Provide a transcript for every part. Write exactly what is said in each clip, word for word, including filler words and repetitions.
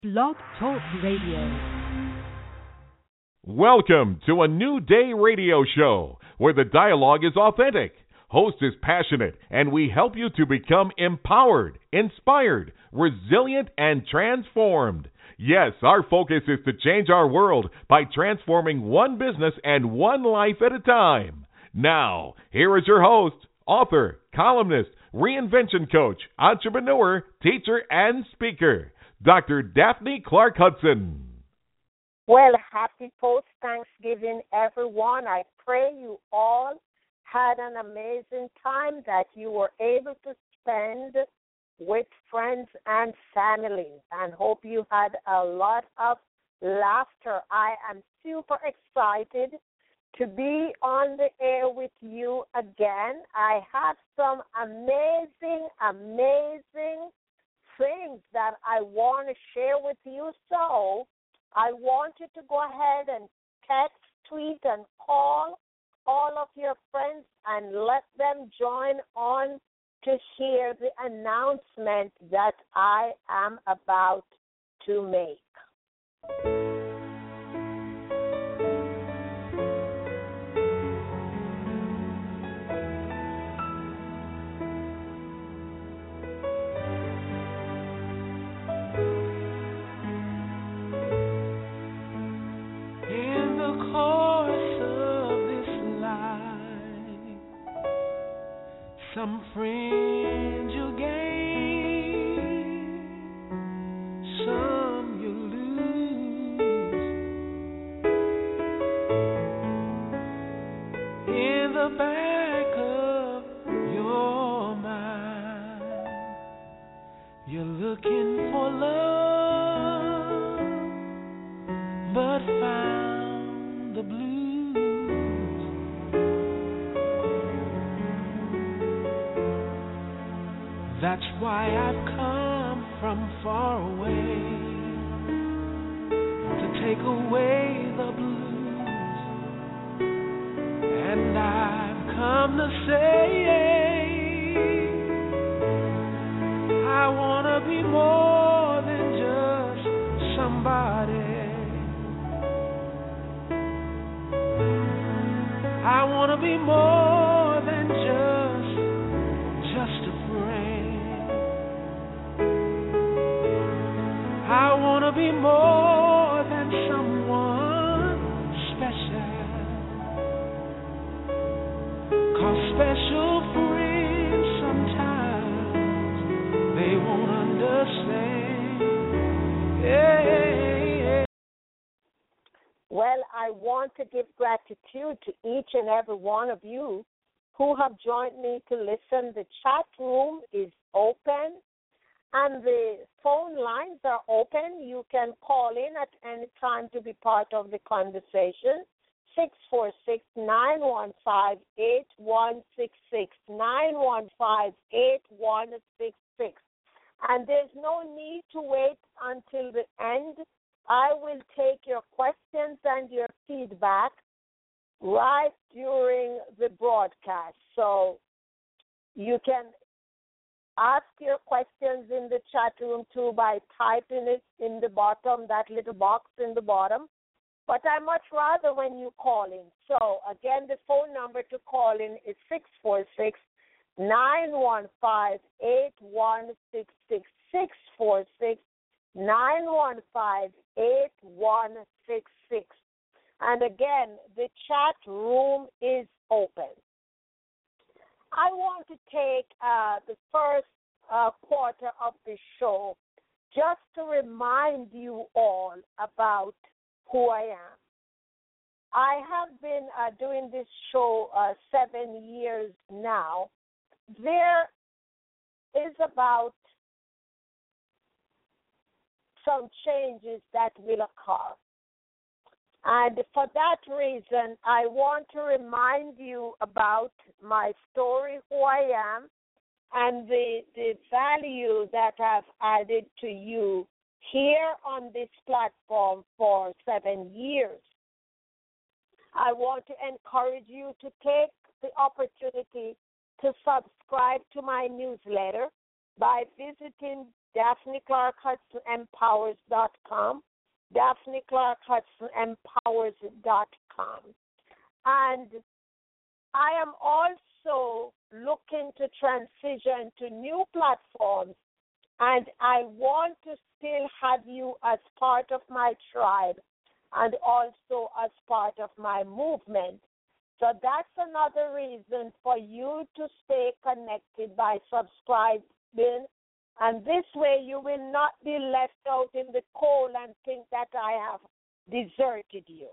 Blog Talk Radio. Welcome to a New Day radio show where the dialogue is authentic, host is passionate, and we help you to become empowered, inspired, resilient, and transformed. Yes, our focus is to change our world by transforming one business and one life at a time. Now, here is your host, author, columnist, reinvention coach, entrepreneur, teacher, and speaker, Doctor Daphne Clark Hudson. Well, happy post-Thanksgiving, everyone. I pray you all had an amazing time that you were able to spend with friends and family, and hope you had a lot of laughter. I am super excited to be on the air with you again. I have some amazing, amazing things that I want to share with you. So I want you to go ahead and text, tweet, and call all of your friends and let them join on to hear the announcement that I am about to make. Some friends you gain, some you lose. In the back of your mind, you're looking for love, but found the blues. That's why I've come from far away to take away the blues. And I've come to say I want to be more than just somebody. I want to be more than just, just a I want to be more than someone special, 'cause special friends sometimes they won't understand. Yeah. Well, I want to give gratitude to each and every one of you who have joined me to listen. The chat room is open. And the phone lines are open. You can call in at any time to be part of the conversation. six four six, nine one five, eight one six six, nine one five, eight one six six. And there's no need to wait until the end. I will take your questions and your feedback right during the broadcast. So you can ask your questions in the chat room too by typing it in the bottom, that little box in the bottom. But I much rather when you call in. So again, the phone number to call in is six four six, nine one five, eight one six six, six four six, nine one five, eight one six six. And again, the chat room is open. I want to take uh, the first uh, quarter of the show just to remind you all about who I am. I have been uh, doing this show uh, seven years now. There is about some changes that will occur. And for that reason, I want to remind you about my story, who I am, and the, the value that I've added to you here on this platform for seven years. I want to encourage you to take the opportunity to subscribe to my newsletter by visiting Daphne Clark Hudson Empowers dot com, Daphne Clark Hudson Empowers dot com. And I am also looking to transition to new platforms, and I want to still have you as part of my tribe and also as part of my movement. So that's another reason for you to stay connected by subscribing, and this way you will not be left out in the cold and think that I have deserted you.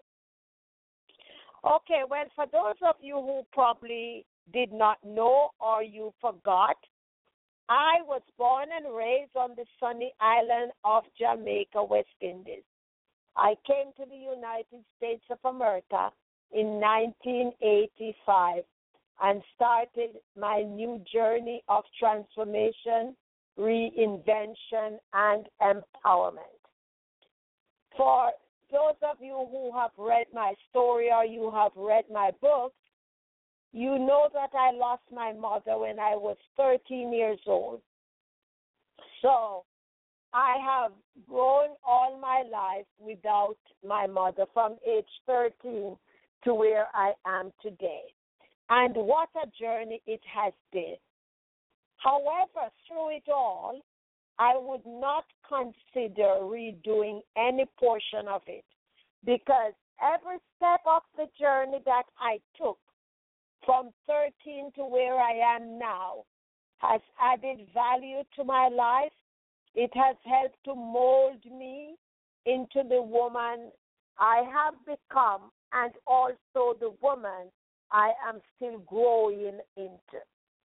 Okay, well, for those of you who probably did not know or you forgot, I was born and raised on the sunny island of Jamaica, West Indies. I came to the United States of America in nineteen eighty-five and started my new journey of transformation, reinvention, and empowerment. For those of you who have read my story or you have read my book, you know that I lost my mother when I was thirteen years old. So I have grown all my life without my mother from age thirteen to where I am today. And what a journey it has been. However, through it all, I would not consider redoing any portion of it, because every step of the journey that I took from thirteen to where I am now has added value to my life. It has helped to mold me into the woman I have become and also the woman I am still growing into.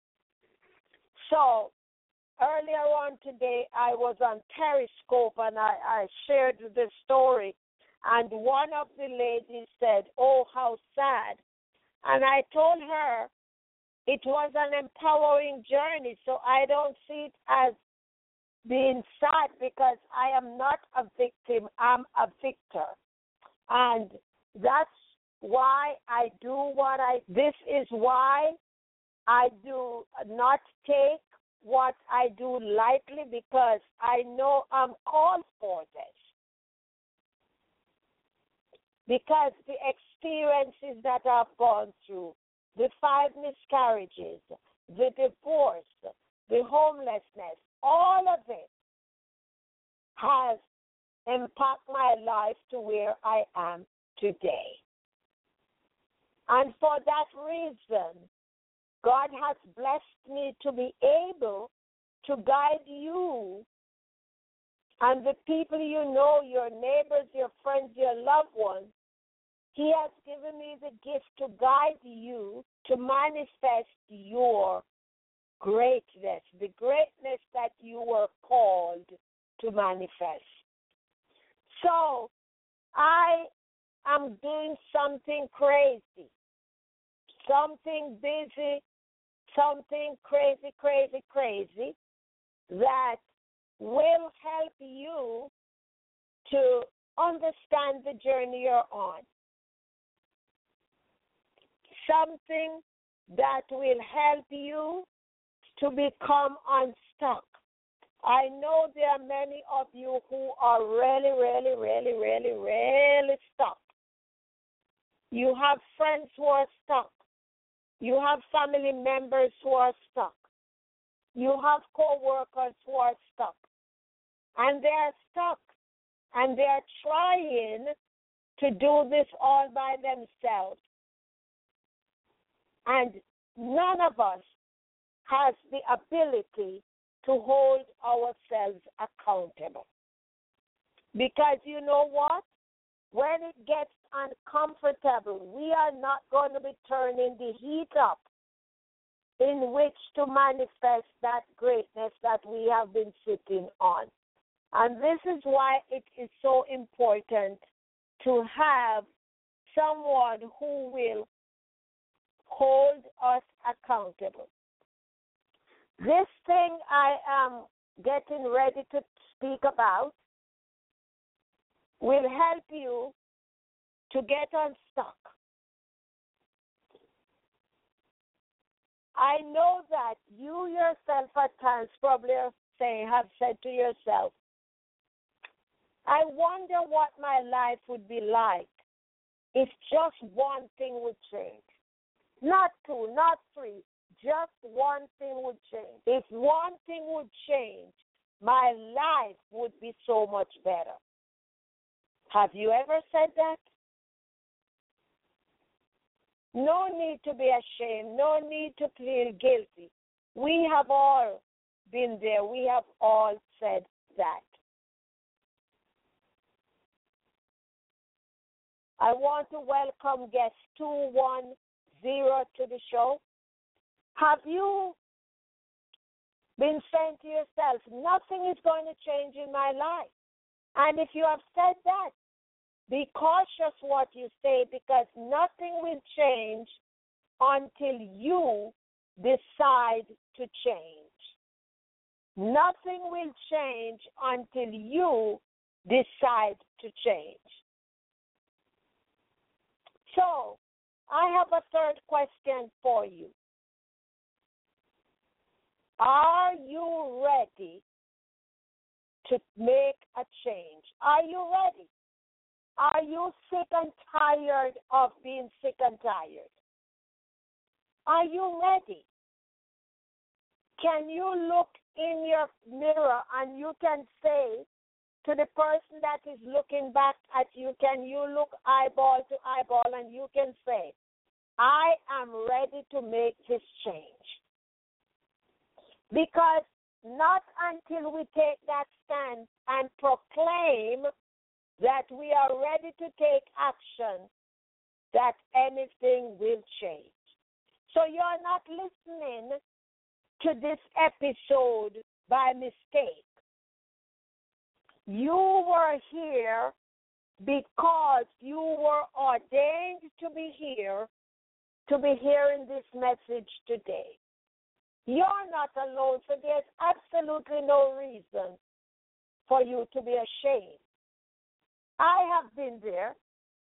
So, earlier on today, I was on Periscope and I, I shared the story, and one of the ladies said, "Oh, how sad." And I told her it was an empowering journey, so I don't see it as being sad because I am not a victim, I'm a victor. And that's why I do what I, this is why I do not take what I do lightly, because I know I'm called for this. Because the experiences that I've gone through, the five miscarriages, the divorce, the homelessness, all of it has impacted my life to where I am today. And for that reason, God has blessed me to be able to guide you and the people you know, your neighbors, your friends, your loved ones. He has given me the gift to guide you to manifest your greatness, the greatness that you were called to manifest. So I am doing something crazy, something busy, something crazy, crazy, crazy that will help you to understand the journey you're on. Something that will help you to become unstuck. I know there are many of you who are really, really, really, really, really stuck. You have friends who are stuck. You have family members who are stuck. You have co-workers who are stuck. And they are stuck. And they are trying to do this all by themselves. And none of us has the ability to hold ourselves accountable. Because you know what? When it gets uncomfortable, we are not going to be turning the heat up in which to manifest that greatness that we have been sitting on. And this is why it is so important to have someone who will hold us accountable. This thing I am getting ready to speak about will help you to get unstuck. I know that you yourself at times probably are saying, have said to yourself, I wonder what my life would be like if just one thing would change. Not two, not three, just one thing would change. If one thing would change, my life would be so much better. Have you ever said that? No need to be ashamed. No need to feel guilty. We have all been there. We have all said that. I want to welcome guest two one zero to the show. Have you been saying to yourself, nothing is going to change in my life? And if you have said that, be cautious what you say, because nothing will change until you decide to change. Nothing will change until you decide to change. So, I have a third question for you. Are you ready to make a change? Are you ready? Are you sick and tired of being sick and tired? Are you ready? Can you look in your mirror and you can say to the person that is looking back at you, can you look eyeball to eyeball and you can say, I am ready to make this change? Because not until we take that stand and proclaim that we are ready to take action that anything will change. So you're not listening to this episode by mistake. You were here because you were ordained to be here, to be hearing this message today. You're not alone, so there's absolutely no reason for you to be ashamed. I have been there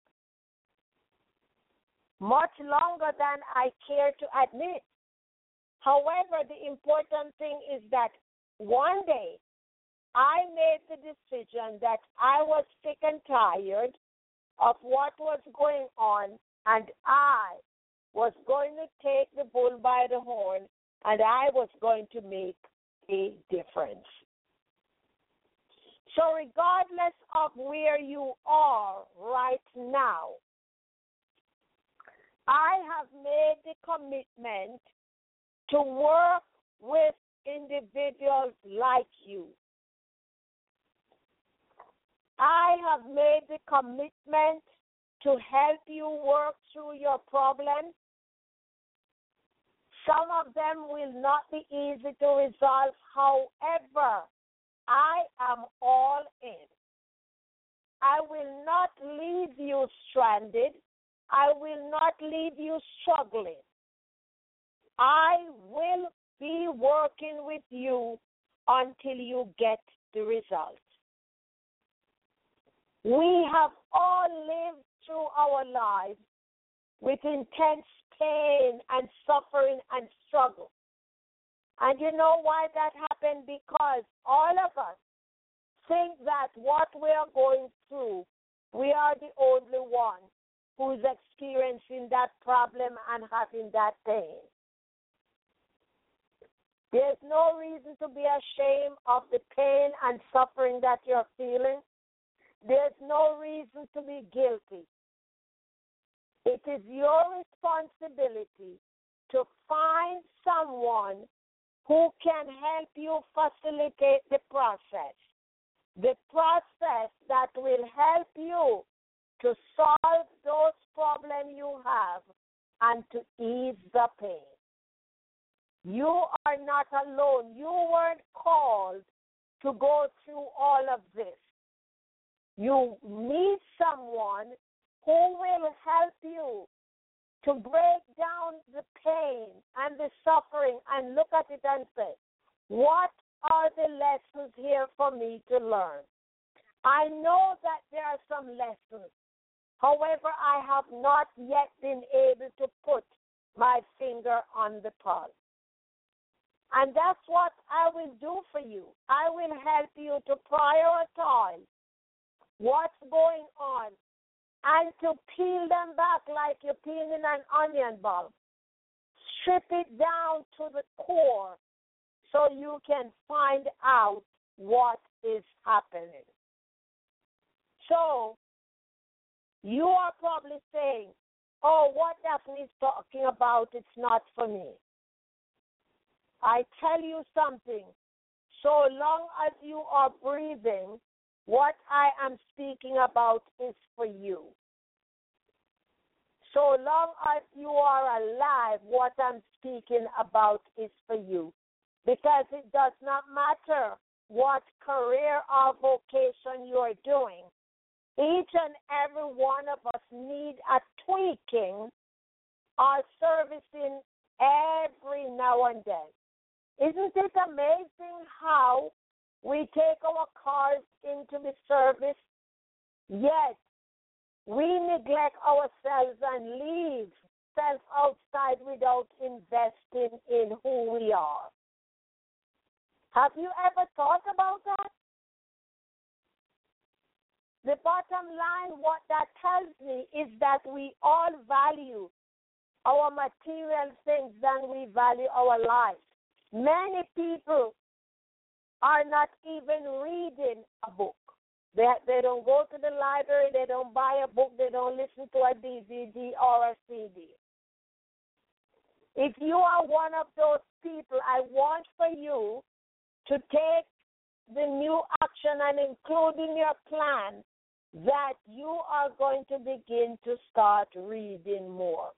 much longer than I care to admit. However, the important thing is that one day I made the decision that I was sick and tired of what was going on, and I was going to take the bull by the horn, and I was going to make a difference. So regardless of where you are right now, I have made the commitment to work with individuals like you. I have made the commitment to help you work through your problems. Some of them will not be easy to resolve. However, I am all in. I will not leave you stranded. I will not leave you struggling. I will be working with you until you get the results. We have all lived through our lives with intense pain and suffering and struggle. And you know why that happened? Because all of us think that what we are going through, we are the only one who's experiencing that problem and having that pain. There's no reason to be ashamed of the pain and suffering that you're feeling. There's no reason to be guilty. It is your responsibility to find someone who can help you facilitate the process, the process that will help you to solve those problems you have and to ease the pain. You are not alone. You weren't called to go through all of this. You need someone who will help you to break down the pain and the suffering and look at it and say, what are the lessons here for me to learn? I know that there are some lessons. However, I have not yet been able to put my finger on the pulse. And that's what I will do for you. I will help you to prioritize what's going on and to peel them back like you're peeling an onion bulb. Strip it down to the core so you can find out what is happening. So, you are probably saying, oh, what Daphne is talking about, it's not for me. I tell you something. So long as you are breathing, what I am speaking about is for you. So long as you are alive, what I'm speaking about is for you. Because it does not matter what career or vocation you are doing. Each and every one of us need a tweaking or servicing every now and then. Isn't it amazing how we take our cars into the service, yet we neglect ourselves and leave self outside without investing in who we are? Have you ever thought about that? The bottom line, what that tells me is that we all value our material things than we value our lives. Many people are not even reading a book. They, they don't go to the library, they don't buy a book, they don't listen to a D V D or a C D. If you are one of those people, I want for you to take the new action and include in your plan that you are going to begin to start reading more.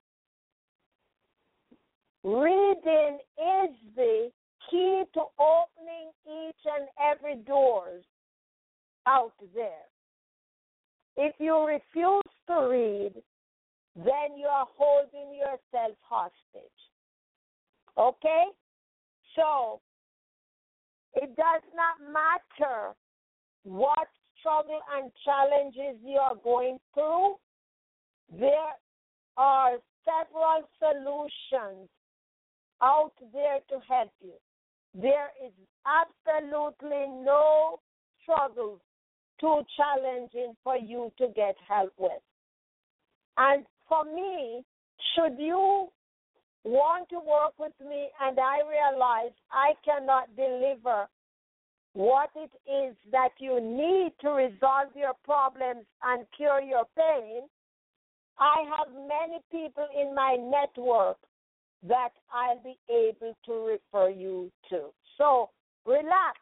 Reading is the key to opening each and every doors out there. If you refuse to read, then you are holding yourself hostage. Okay? So, it does not matter what struggle and challenges you are going through. There are several solutions out there to help you. There is absolutely no struggle too challenging for you to get help with. And for me, should you want to work with me and I realize I cannot deliver what it is that you need to resolve your problems and cure your pain, I have many people in my network that I'll be able to refer you to. So, relax.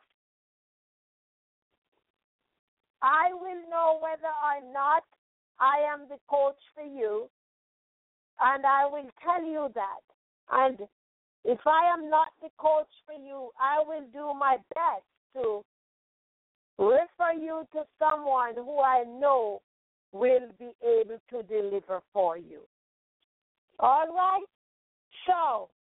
I will know whether or not I am the coach for you, and I will tell you that. And if I am not the coach for you, I will do my best to refer you to someone who I know will be able to deliver for you. All right? So,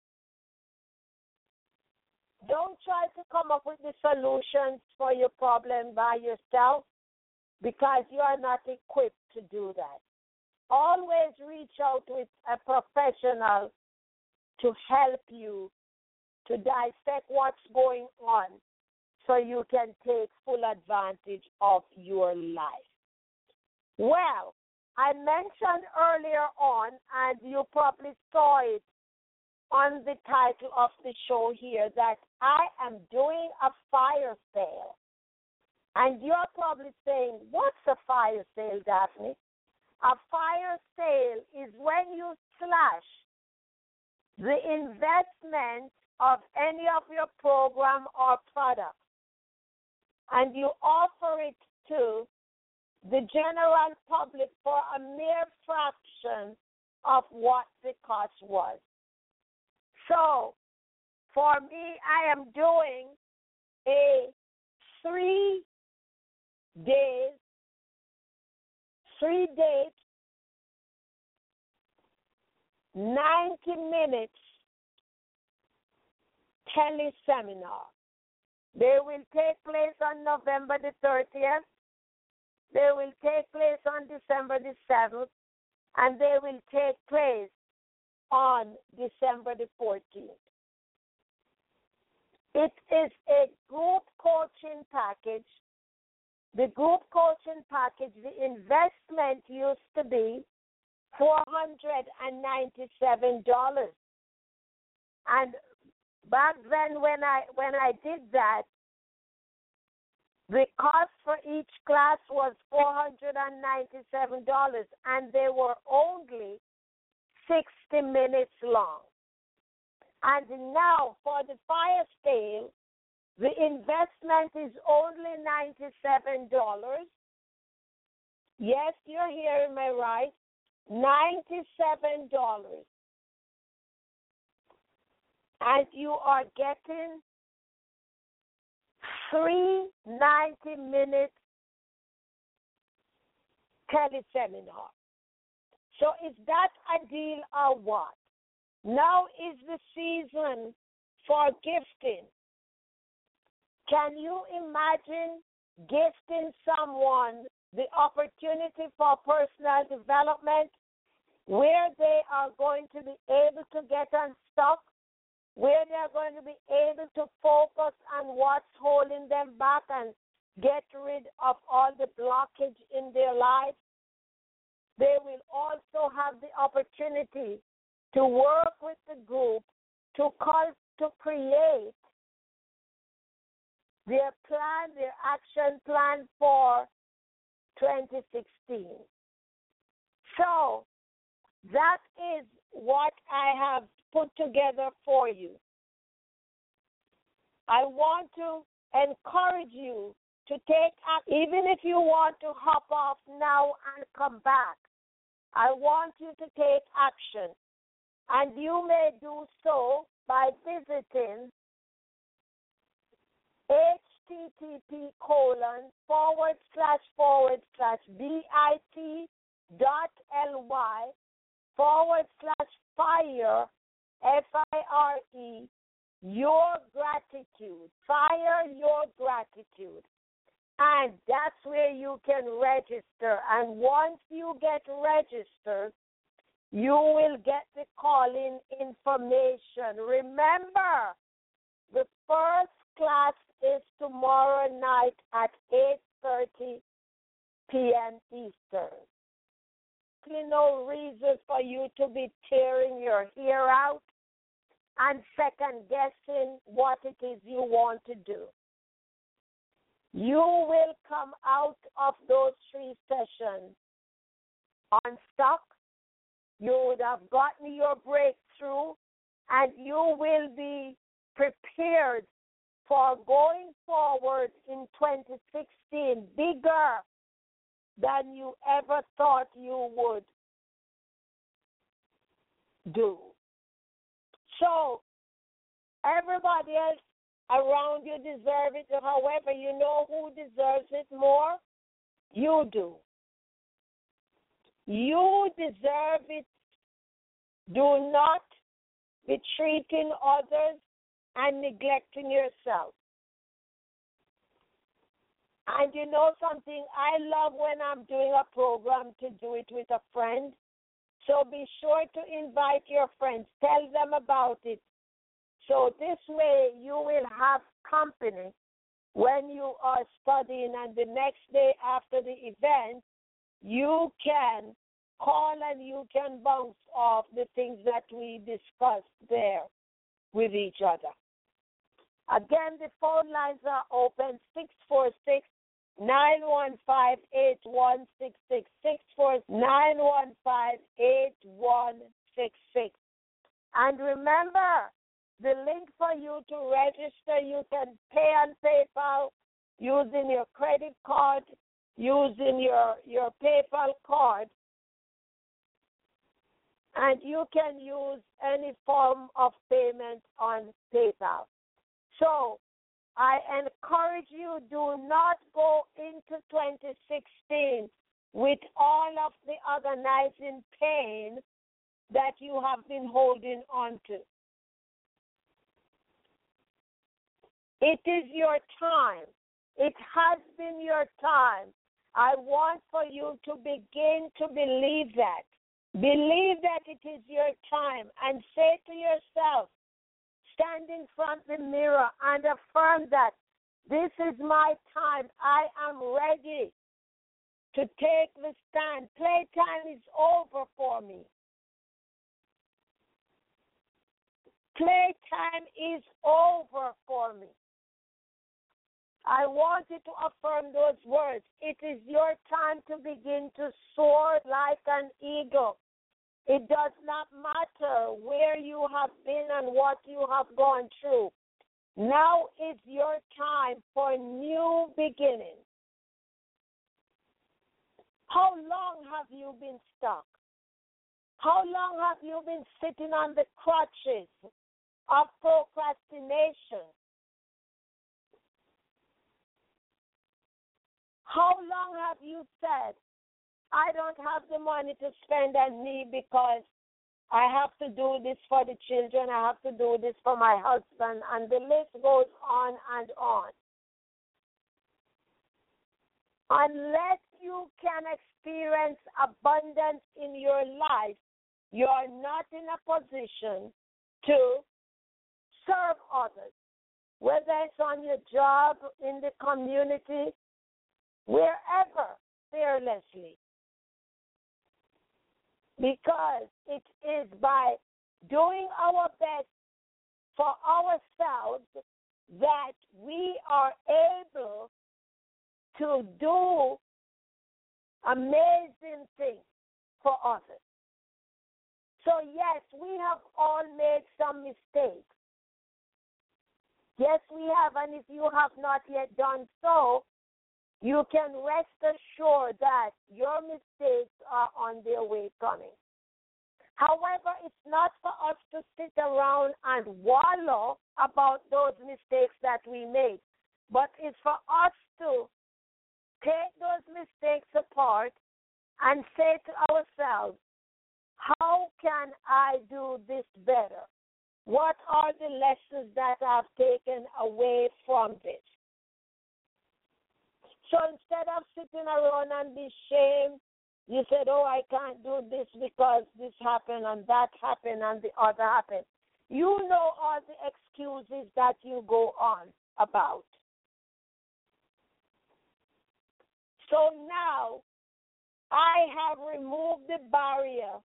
don't try to come up with the solutions for your problem by yourself because you are not equipped to do that. Always reach out with a professional to help you to dissect what's going on so you can take full advantage of your life. Well, I mentioned earlier on, and you probably saw it on the title of the show here, that I am doing a fire sale. And you're probably saying, what's a fire sale, Daphne? A fire sale is when you slash the investment of any of your program or product, and you offer it to the general public for a mere fraction of what the cost was. So, for me, I am doing a three days, three days, ninety minutes teleseminar. They will take place on November the thirtieth. They will take place on December the seventh. And they will take place on December the fourteenth. It is a group coaching package. The group coaching package, the investment used to be four hundred ninety-seven dollars. And back then when I when I did that, the cost for each class was four hundred ninety-seven dollars, and they were only sixty minutes long. And now for the fire sale, the investment is only ninety-seven dollars. Yes, you're hearing me right. ninety-seven dollars. And you are getting three ninety-minute teleseminar. So is that a deal or what? Now is the season for gifting. Can you imagine gifting someone the opportunity for personal development where they are going to be able to get unstuck, where they are going to be able to focus on what's holding them back and get rid of all the blockage in their life? They will also have the opportunity to work with the group to call, to create their plan, their action plan for twenty sixteen. So that is what I have put together for you. I want to encourage you to take action. Even if you want to hop off now and come back, I want you to take action. And you may do so by visiting http colon forward slash forward slash bit dot ly forward slash fire, F I R E, your gratitude. Fire your gratitude. And that's where you can register. And once you get registered, you will get the call-in information. Remember, the first class is tomorrow night at eight thirty p.m. Eastern. There's no reason for you to be tearing your hair out and second-guessing what it is you want to do. You will come out of those three sessions unstuck. You would have gotten your breakthrough, and you will be prepared for going forward in twenty sixteen bigger than you ever thought you would do. So everybody else around you deserve it. However, you know who deserves it more? You do. You deserve it. Do not be treating others and neglecting yourself. And you know something? I love when I'm doing a program to do it with a friend. So be sure to invite your friends. Tell them about it. So this way you will have company when you are studying, and the next day after the event, you can call and you can bounce off the things that we discussed there with each other. Again, the phone lines are open, six four six, nine one five, eight one six six, six four six, nine one five, eight one six six. And remember, the link for you to register, you can pay on PayPal using your credit card, using your, your PayPal card, and you can use any form of payment on PayPal. So I encourage you, do not go into twenty sixteen with all of the agonizing pain that you have been holding on to. It is your time. It has been your time. I want for you to begin to believe that. Believe that it is your time and say to yourself, stand in front of the mirror and affirm that this is my time. I am ready to take the stand. Playtime is over for me. Playtime is over for me. I want you to affirm those words. It is your time to begin to soar like an eagle. It does not matter where you have been and what you have gone through. Now is your time for new beginnings. How long have you been stuck? How long have you been sitting on the crutches of procrastination? How long have you said, I don't have the money to spend on me because I have to do this for the children, I have to do this for my husband, and the list goes on and on. Unless you can experience abundance in your life, you are not in a position to serve others, whether it's on your job, in the community, wherever, fearlessly. Because it is by doing our best for ourselves that we are able to do amazing things for others. So yes, we have all made some mistakes. Yes, we have, and if you have not yet done so, you can rest assured that your mistakes are on their way coming. However, it's not for us to sit around and wallow about those mistakes that we made, but it's for us to take those mistakes apart and say to ourselves, how can I do this better? What are the lessons that I've taken away from this? So instead of sitting around and be shamed, you said, oh, I can't do this because this happened and that happened and the other happened. You know all the excuses that you go on about. So now I have removed the barrier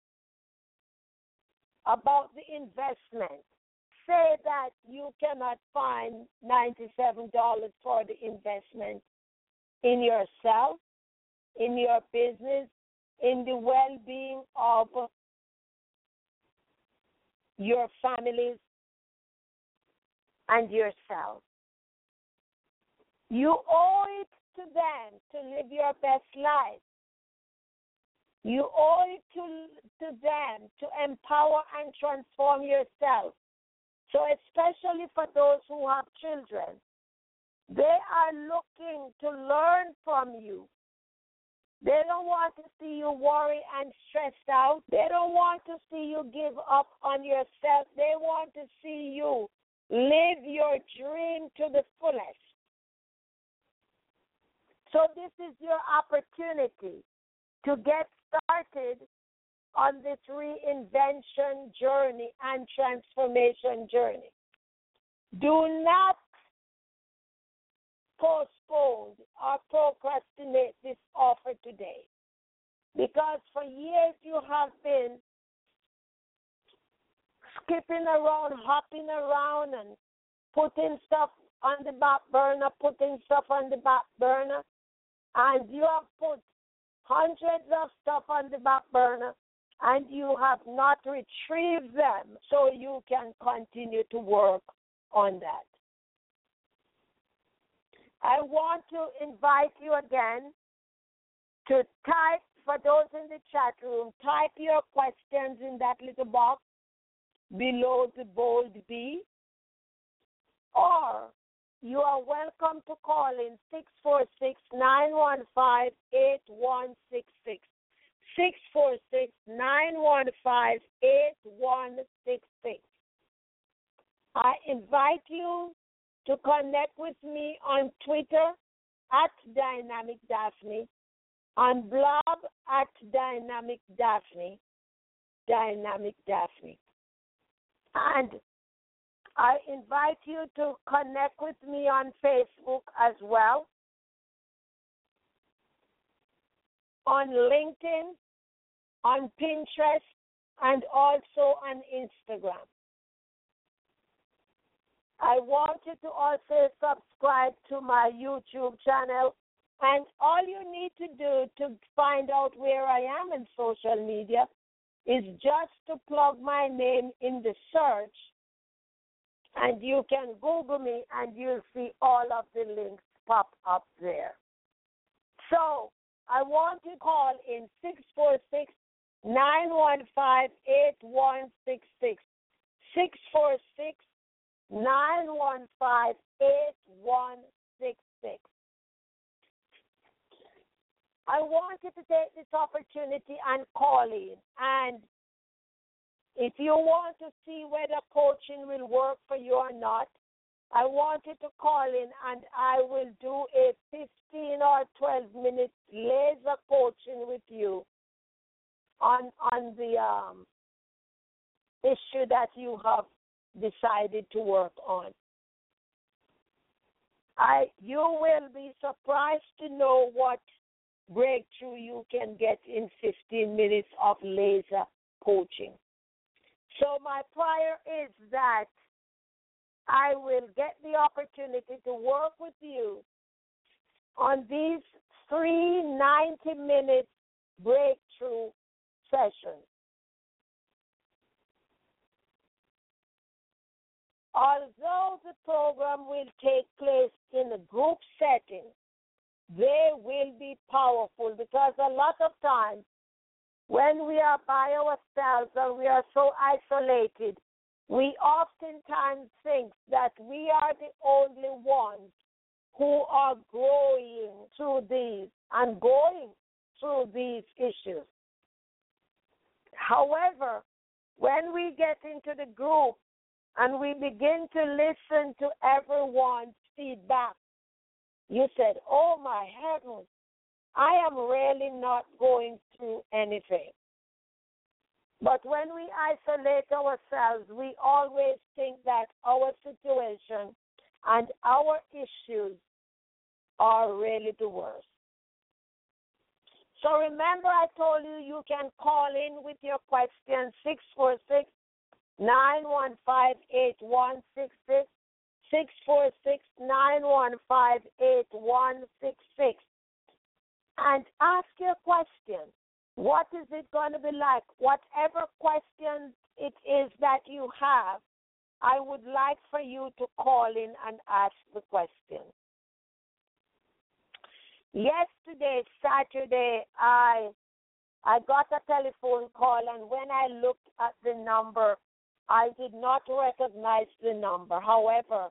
about the investment. Say that you cannot find ninety-seven dollars for the investment in yourself, in your business, in the well-being of your families and yourself. You owe it to them to live your best life. You owe it to, to them to empower and transform yourself. So especially for those who have children, they are looking to learn from you. They don't want to see you worry and stressed out. They don't want to see you give up on yourself. They want to see you live your dream to the fullest. So this is your opportunity to get started on this reinvention journey and transformation journey. Do not postpone or procrastinate this offer today, because for years you have been skipping around, hopping around, and putting stuff on the back burner, putting stuff on the back burner, and you have put hundreds of stuff on the back burner, and you have not retrieved them so you can continue to work on that. I want to invite you again to type, for those in the chat room, type your questions in that little box below the bold B, or you are welcome to call in six four six, nine one five, eight one six six. six four six, nine one five, eight one six six. I invite you to connect with me on Twitter at Dynamic Daphne, on blog at Dynamic Daphne, Dynamic Daphne. And I invite you to connect with me on Facebook as well, on LinkedIn, on Pinterest, and also on Instagram. I want you to also subscribe to my YouTube channel, and all you need to do to find out where I am in social media is just to plug my name in the search, and you can Google me and you'll see all of the links pop up there. So I want you to call in six four six, nine one five, eight one six six, six four six, nine one five, eight one six six. I want you to take this opportunity and call in. And if you want to see whether coaching will work for you or not, I want you to call in and I will do a fifteen or twelve minute laser coaching with you on on the um, issue that you have decided to work on. I you will be surprised to know what breakthrough you can get in fifteen minutes of laser coaching. So my prayer is that I will get the opportunity to work with you on these three ninety-minute breakthrough sessions. Although the program will take place in a group setting, they will be powerful because a lot of times when we are by ourselves and we are so isolated, we oftentimes think that we are the only ones who are growing through these and going through these issues. However, when we get into the group and we begin to listen to everyone's feedback, you said, oh my heavens, I am really not going through anything. But when we isolate ourselves, we always think that our situation and our issues are really the worst. So remember I told you you can call in with your question, six four six, nine one five, eight one six six, six four six, nine one five, eight one six six, and ask your question. What is it going to be like? Whatever question it is that you have, I would like for you to call in and ask the question. Yesterday, Saturday, I I got a telephone call, and when I looked at the number, I did not recognize the number. However,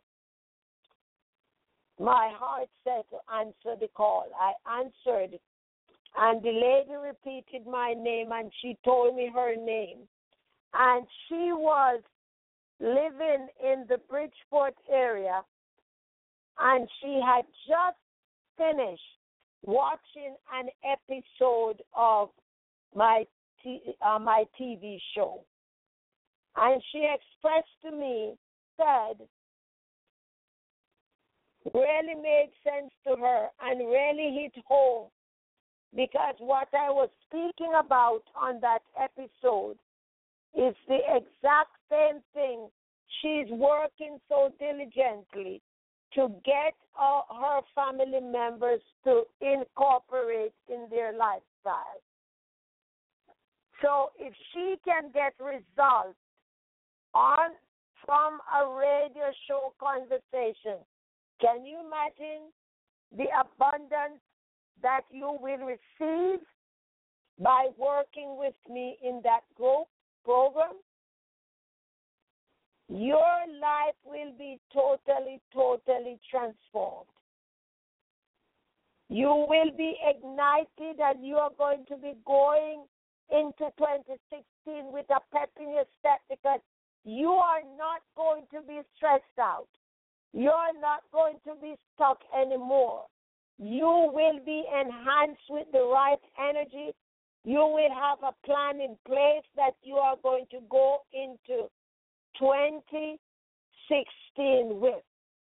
my heart said to answer the call. I answered, and the lady repeated my name, and she told me her name. And she was living in the Bridgeport area, and she had just finished watching an episode of my t- uh, my T V show. And she expressed to me, said, really made sense to her and really hit home, because what I was speaking about on that episode is the exact same thing. She's working so diligently to get uh, her family members to incorporate in their lifestyle. So if she can get results on from a radio show conversation, can you imagine the abundance that you will receive by working with me in that group program? Your life will be totally, totally transformed. You will be ignited, and you are going to be going into twenty sixteen with a pep in your step, because you are not going to be stressed out. You're not going to be stuck anymore. You will be enhanced with the right energy. You will have a plan in place that you are going to go into twenty sixteen with.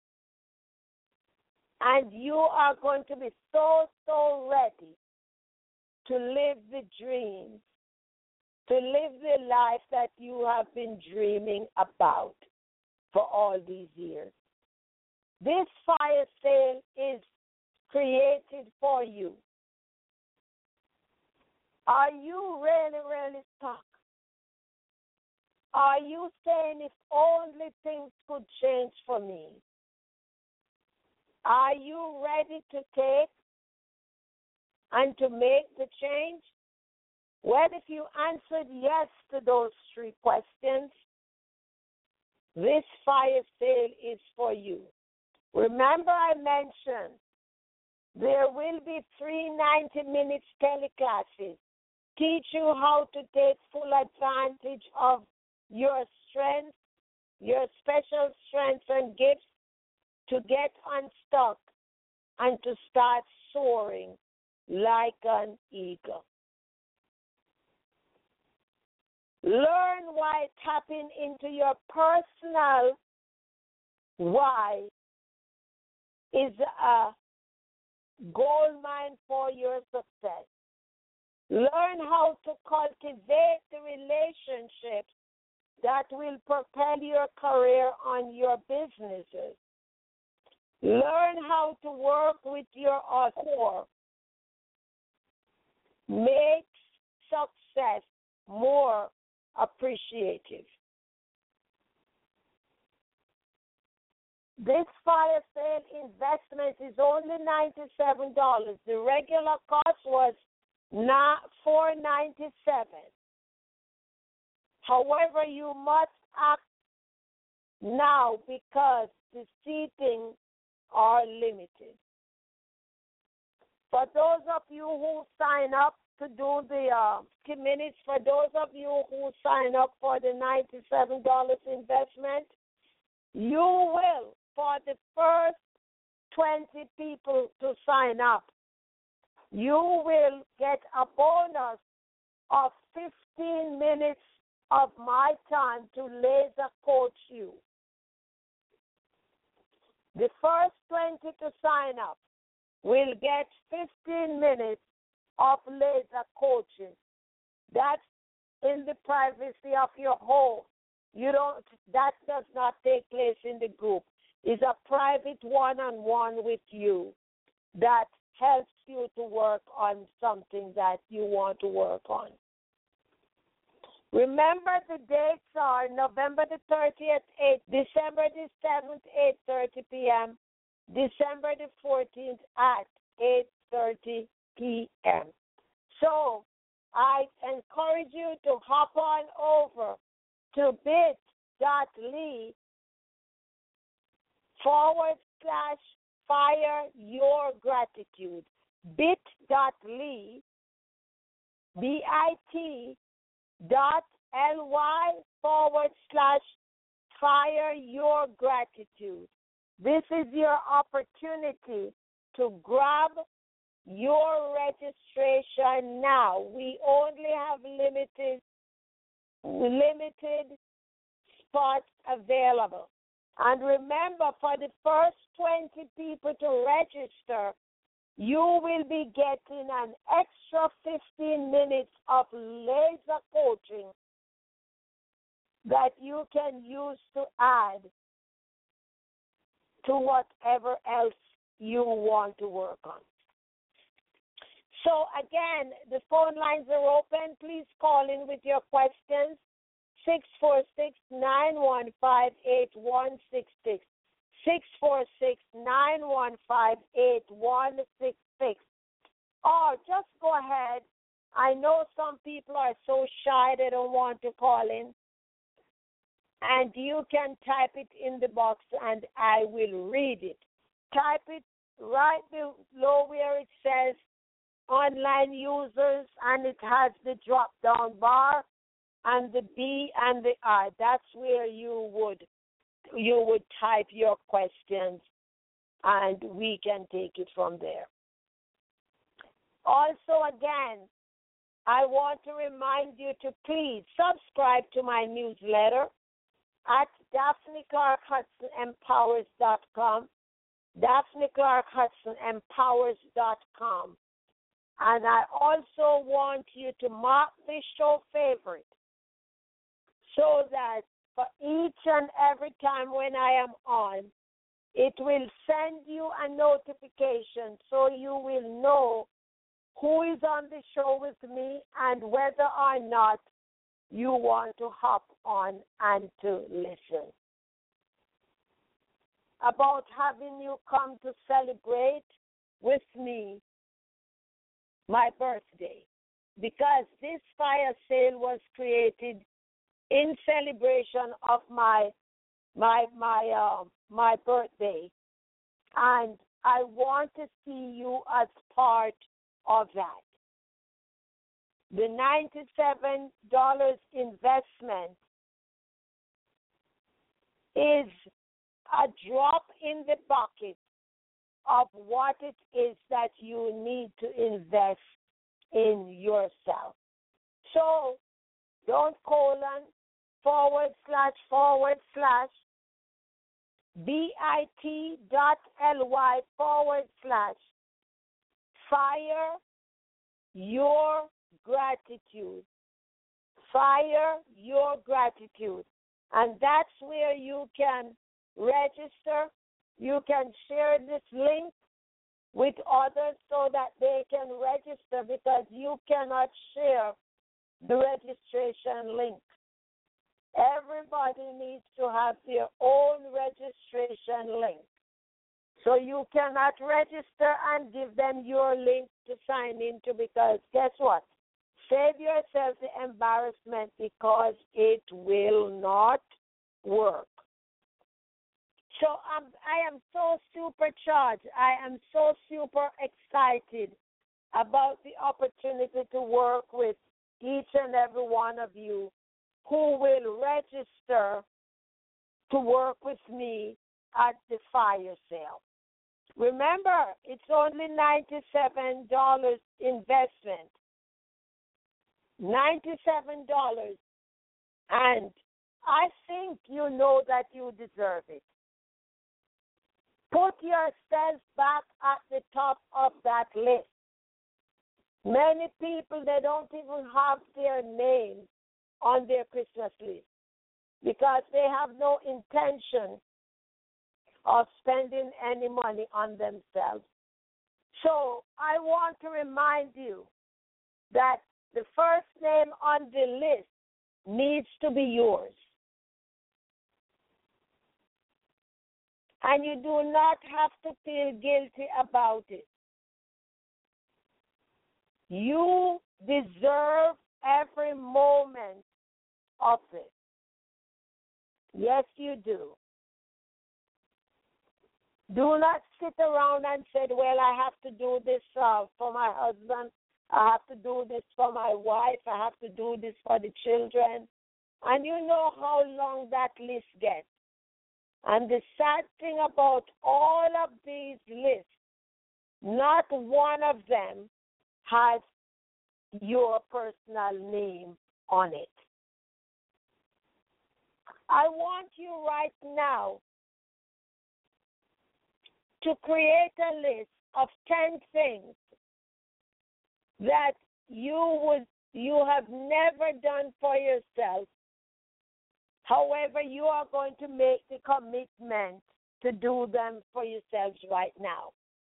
And you are going to be so, so ready to live the dreams, to live the life that you have been dreaming about for all these years. This fire sale is created for you. Are you really, really stuck? Are you saying if only things could change for me? Are you ready to take and to make the change? Well, if you answered yes to those three questions, this fire sale is for you. Remember I mentioned there will be three ninety-minute teleclasses. Teach you how to take full advantage of your strengths, your special strengths and gifts to get unstuck and to start soaring like an eagle. Learn why tapping into your personal why is a gold mine for your success. Learn how to cultivate the relationships that will propel your career on your businesses. Learn how to work with your core. Make success more appreciative. This fire sale investment is only ninety-seven dollars. The regular cost was not four ninety-seven. However, you must act now because the seating are limited. For those of you who sign up to do the uh, minutes, for those of you who sign up for the ninety-seven dollars investment, you will, for the first twenty people to sign up, you will get a bonus of fifteen minutes of my time to laser coach you. The first twenty to sign up will get fifteen minutes of laser coaching. That's in the privacy of your home. You don't. That does not take place in the group. It's a private one-on-one with you that helps you to work on something that you want to work on. Remember, the dates are November the thirtieth, eight, December the seventh, eight thirty p.m., December the fourteenth at eight thirty p.m. So I encourage you to hop on over to bit.ly forward slash fire your gratitude. Bit.ly, B-I-T dot L-Y forward slash fire your gratitude. This is your opportunity to grab your registration now. We only have limited limited spots available. And remember, for the first twenty people to register, you will be getting an extra fifteen minutes of laser coaching that you can use to add to whatever else you want to work on. So again, the phone lines are open. Please call in with your questions. six four six, nine one five, eight one six six. six four six, nine one five, eight one six six. Or just go ahead. I know some people are so shy they don't want to call in. And you can type it in the box and I will read it. Type it right below where it says online users, and it has the drop-down bar and the B and the I. That's where you would you would type your questions, and we can take it from there. Also, again, I want to remind you to please subscribe to my newsletter. at Daphne Clark Hudson Empowers dot com. Daphne Clark Hudson Empowers dot com. And I also want you to mark this show favorite so that for each and every time when I am on, it will send you a notification so you will know who is on the show with me and whether or not you want to hop on and to listen. About having you come to celebrate with me my birthday, because this fire sale was created in celebration of my my my uh, my birthday, and I want to see you as part of that. The ninety-seven dollars investment is a drop in the bucket of what it is that you need to invest in yourself. So don't colon forward slash forward slash bit dot ly forward slash fire your gratitude. Fire your gratitude. And that's where you can register. You can share this link with others so that they can register, because you cannot share the registration link. Everybody needs to have their own registration link. So you cannot register and give them your link to sign into, because guess what? Save yourself the embarrassment, because it will not work. So um, I am so supercharged. I am so super excited about the opportunity to work with each and every one of you who will register to work with me at the fire sale. Remember, it's only ninety-seven dollars investment. ninety-seven dollars. And I think you know that you deserve it. Put yourself back at the top of that list. Many people, they don't even have their names on their Christmas list because they have no intention of spending any money on themselves. So I want to remind you that the first name on the list needs to be yours. And you do not have to feel guilty about it. You deserve every moment of it. Yes, you do. Do not sit around and say, well, I have to do this uh, for my husband. I have to do this for my wife. I have to do this for the children. And you know how long that list gets. And the sad thing about all of these lists, not one of them has your personal name on it. I want you right now to create a list of ten things that you would you have never done for yourself. However, you are going to make the commitment to do them for yourselves right now.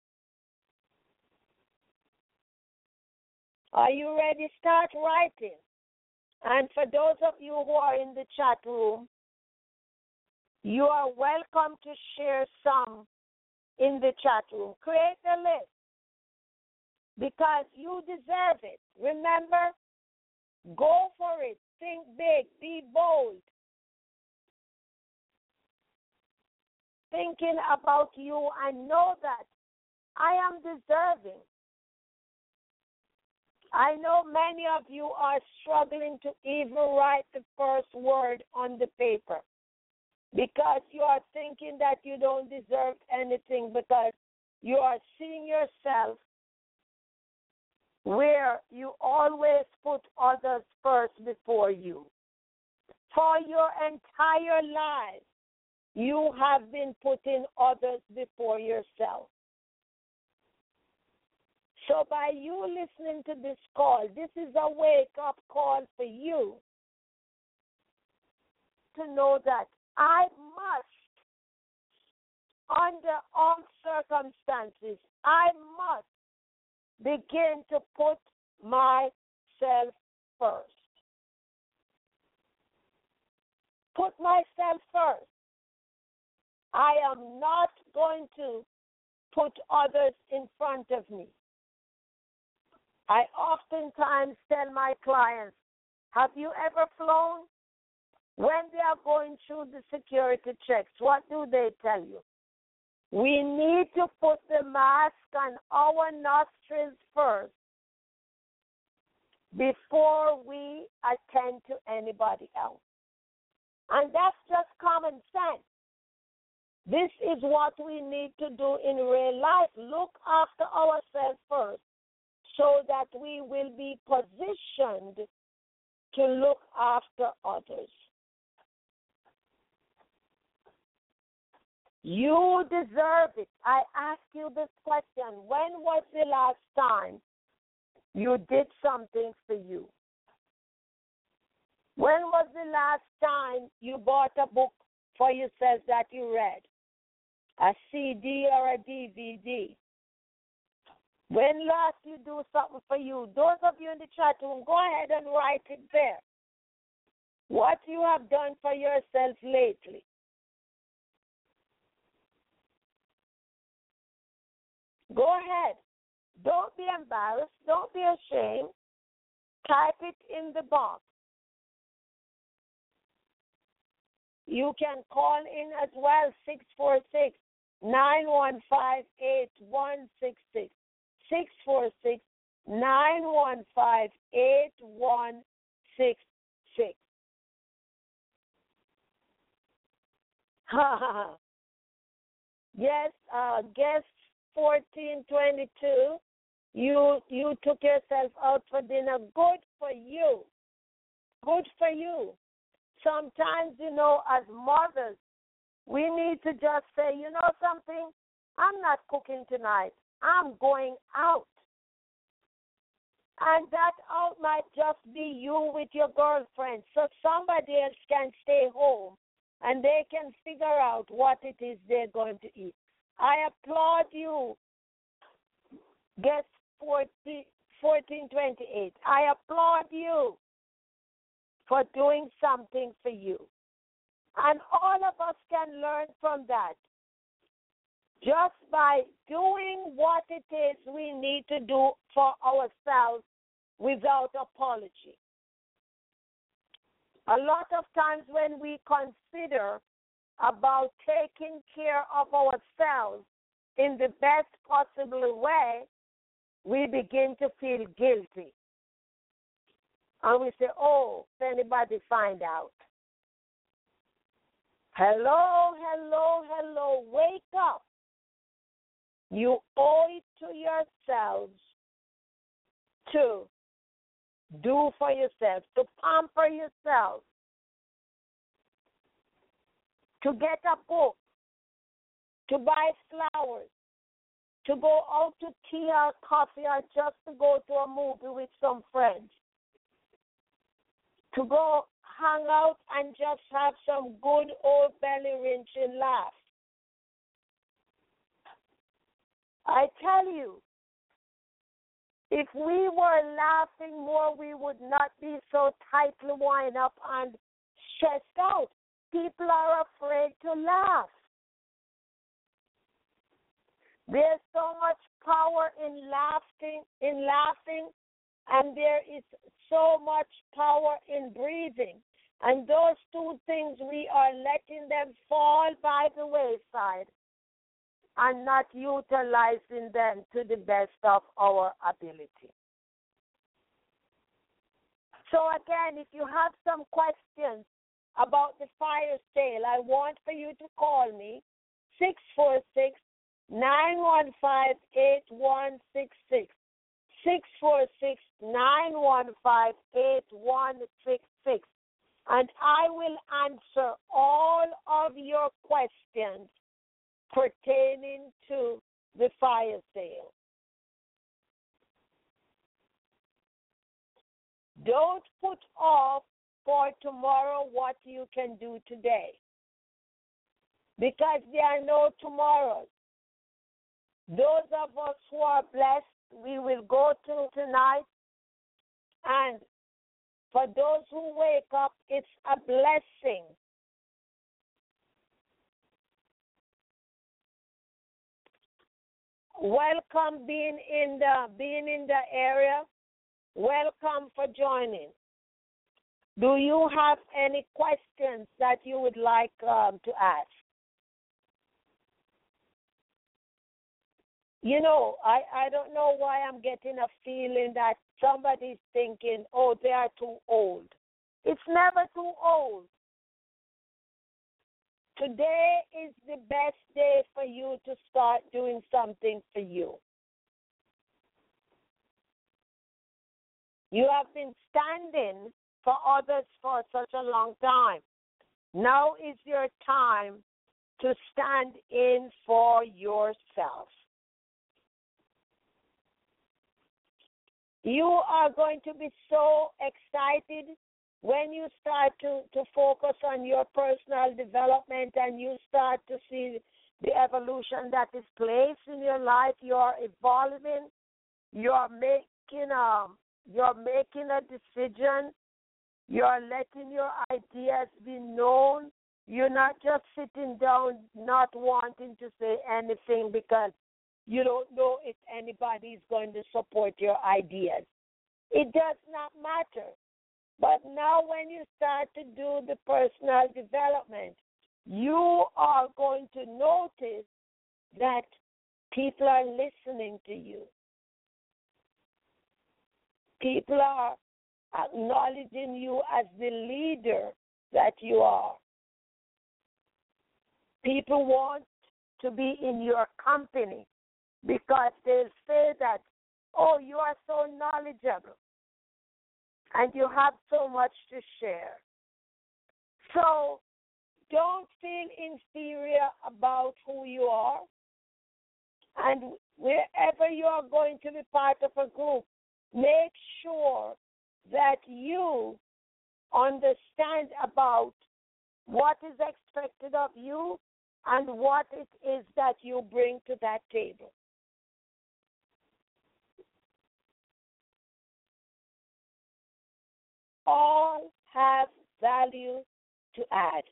Are you ready? Start writing. And for those of you who are in the chat room, you are welcome to share some in the chat room. Create a list because you deserve it. Remember, go for it. Think big. Be bold. Thinking about you, and know that I am deserving. I know many of you are struggling to even write the first word on the paper because you are thinking that you don't deserve anything because you are seeing yourself where you always put others first before you. For your entire life, you have been putting others before yourself. So by you listening to this call, this is a wake-up call for you to know that I must, under all circumstances, I must begin to put myself first. Put myself first. I am not going to put others in front of me. I oftentimes tell my clients, have you ever flown? When they are going through the security checks, what do they tell you? We need to put the mask on our nostrils first before we attend to anybody else. And that's just common sense. This is what we need to do in real life. Look after ourselves first so that we will be positioned to look after others. You deserve it. I ask you this question. When was the last time you did something for you? When was the last time you bought a book for yourself that you read? A C D or a D V D? When last you do something for you? Those of you in the chat room, go ahead and write it there. What you have done for yourself lately. Go ahead. Don't be embarrassed. Don't be ashamed. Type it in the box. You can call in as well, six four six, nine one five, eight one six six. six four six, nine one five, eight one six six. Ha ha ha. Yes, uh, guest fourteen twenty-two, you you took yourself out for dinner. Good for you. Good for you. Sometimes, you know, as mothers, we need to just say, you know something, I'm not cooking tonight. I'm going out. And that out might just be you with your girlfriend. So somebody else can stay home and they can figure out what it is they're going to eat. I applaud you, guest fourteen twenty-eight. I applaud you for doing something for you. And all of us can learn from that. Just by doing what it is we need to do for ourselves without apology. A lot of times when we consider about taking care of ourselves in the best possible way, we begin to feel guilty. And we say, oh, if anybody find out. Hello, hello, hello, wake up. You owe it to yourselves to do for yourself, to pamper yourself, to get a book, to buy flowers, to go out to tea or coffee or just to go to a movie with some friends, to go hang out and just have some good old belly-wrenching laugh. I tell you, if we were laughing more, we would not be so tightly wound up and stressed out. People are afraid to laugh. There's so much power in laughing, in laughing, and there is so much power in breathing. And those two things, we are letting them fall by the wayside and not utilizing them to the best of our ability. So again, if you have some questions about the fire sale, I want for you to call me, six four six, nine one five, eight one six six, six four six, nine one five, eight one six six. and I will answer all of your questions pertaining to the fire sale. Don't put off for tomorrow what you can do today, because there are no tomorrows. Those of us who are blessed, we will go to tonight, and for those who wake up, it's a blessing. Welcome being in the being in the area. Welcome for joining. Do you have any questions that you would like um, to ask? You know, I, I don't know why I'm getting a feeling that somebody's thinking, oh, they are too old. It's never too old. Today is the best day for you to start doing something for you. You have been standing for others for such a long time. Now is your time to stand in for yourself. You are going to be so excited when you start to, to focus on your personal development and you start to see the evolution that is placed in your life. You are evolving. You are making a, you're making a decision. You are letting your ideas be known. You're not just sitting down not wanting to say anything because you don't know if anybody is going to support your ideas. It does not matter. But now when you start to do the personal development, you are going to notice that people are listening to you. People are acknowledging you as the leader that you are. People want to be in your company because they'll say that, oh, you are so knowledgeable and you have so much to share. So don't feel inferior about who you are. And wherever you are going to be part of a group, make sure that you understand about what is expected of you and what it is that you bring to that table. All have value to add.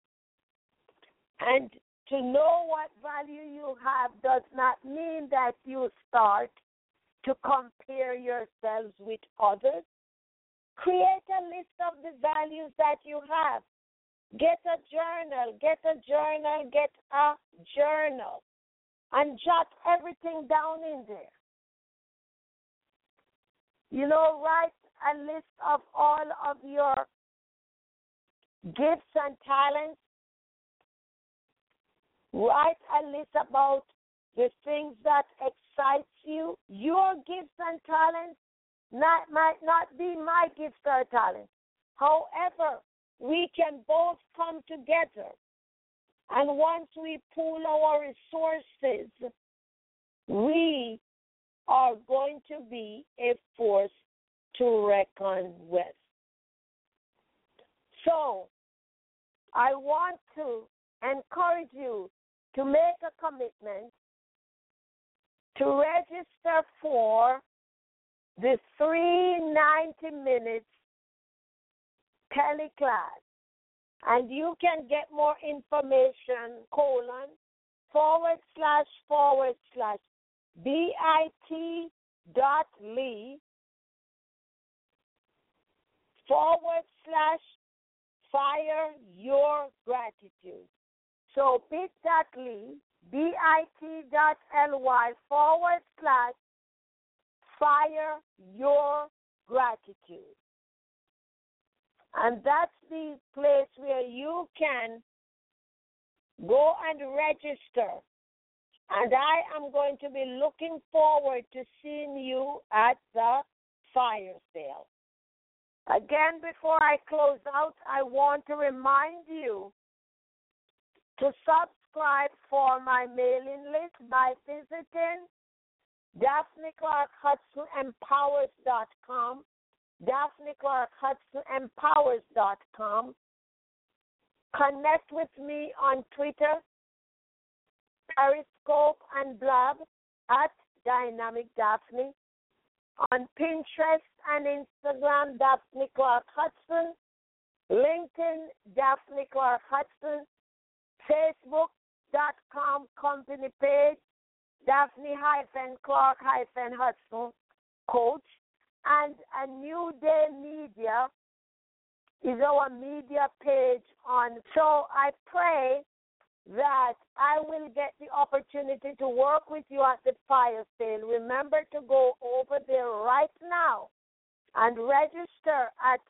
And to know what value you have does not mean that you start to compare yourselves with others. Create a list of the values that you have. Get a journal, get a journal, get a journal, and jot everything down in there. You know, write a list of all of your gifts and talents. Write a list about the things that excites you. Your gifts and talents not, might not be my gifts or talents. However, we can both come together, and once we pool our resources, we are going to be a force to reckon with. So, I want to encourage you to make a commitment to register for the three ninety minutes teleclass. And you can get more information, colon, forward slash, forward slash, bit dot ly, forward slash, fire your gratitude. So bit.ly, bit.ly, forward slash, fire your gratitude. And that's the place where you can go and register. And I am going to be looking forward to seeing you at the fire sale. Again, before I close out, I want to remind you to subscribe for my mailing list by visiting Daphne Clark Hudson Empowers dot com, Daphne Clark Hudson Empowers dot com. Connect with me on Twitter, Periscope, and Blab at Dynamic Daphne. On Pinterest and Instagram, Daphne Clark Hudson. LinkedIn, Daphne Clark Hudson. Facebook dot com company page, Daphne Clark Hudson Coach. And a New Day Media is our media page on. So I pray that I will get the opportunity to work with you at the fire sale. Remember to go over there right now and register at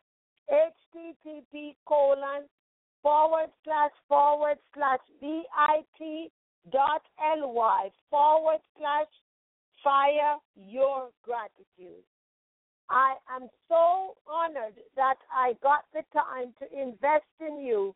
http colon forward slash forward slash bit dot ly forward slash fire your gratitude. I am so honored that I got the time to invest in you,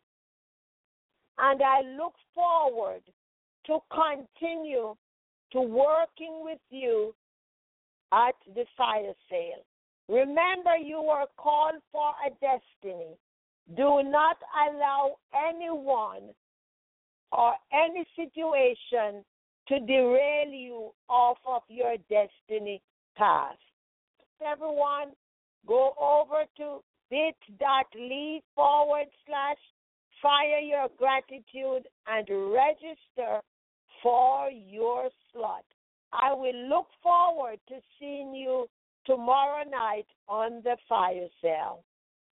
and I look forward to continue to working with you at the fire sale. Remember, you were called for a destiny. Do not allow anyone or any situation to derail you off of your destiny path. Everyone, go over to bit.ly forward slash fire your gratitude and register for your slot. I will look forward to seeing you tomorrow night on the fire sale.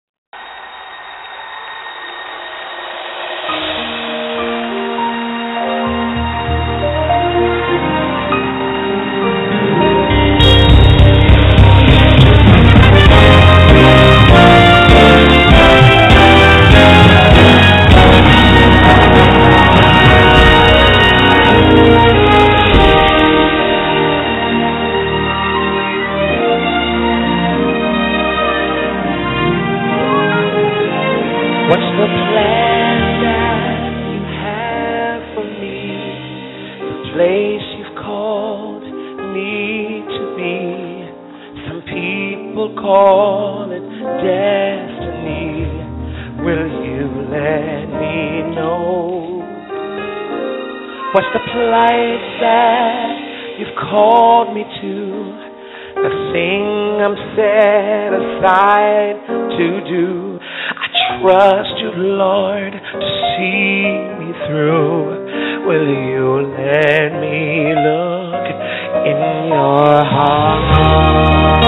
What's the plan that you have for me? The place you've called me to be. Some people call it destiny. Will you let me know? What's the place that you've called me to? The thing I'm set aside to do. Trust you, Lord, to see me through. Will you let me look in your heart?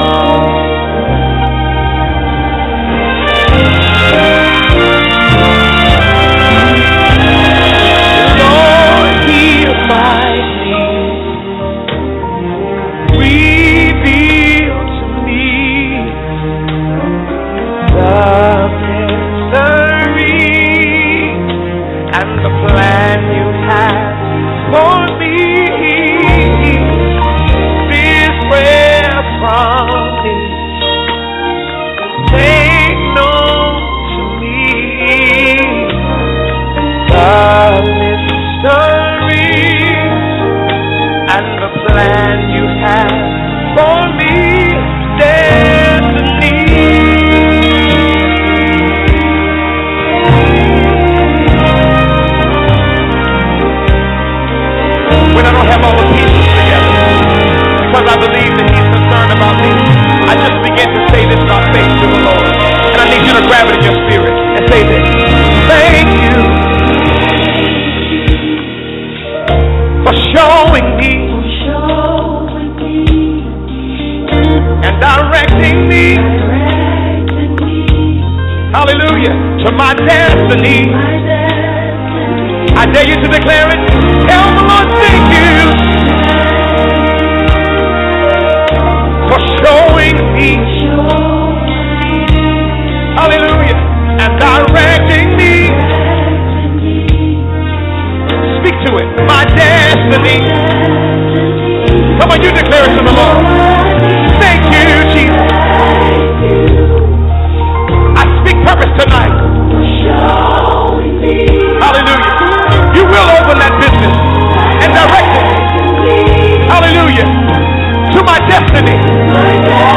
Lord, hear my plea. Reveal to me the and the plan you have for me. This prayer from me, make known to me the mysteries and the plan you have for me. Destiny. When I don't have all the pieces together, because I believe that He's concerned about me, I just begin to say this by faith to the Lord. And I need you to grab it in your spirit and say this. Thank you for showing me and directing me, hallelujah, to my destiny. I dare you to declare it. Tell the Lord, thank you for showing me, hallelujah, and directing me. Speak to it. My destiny. Come on, you declare it to the Lord. Thank you, Jesus. destiny.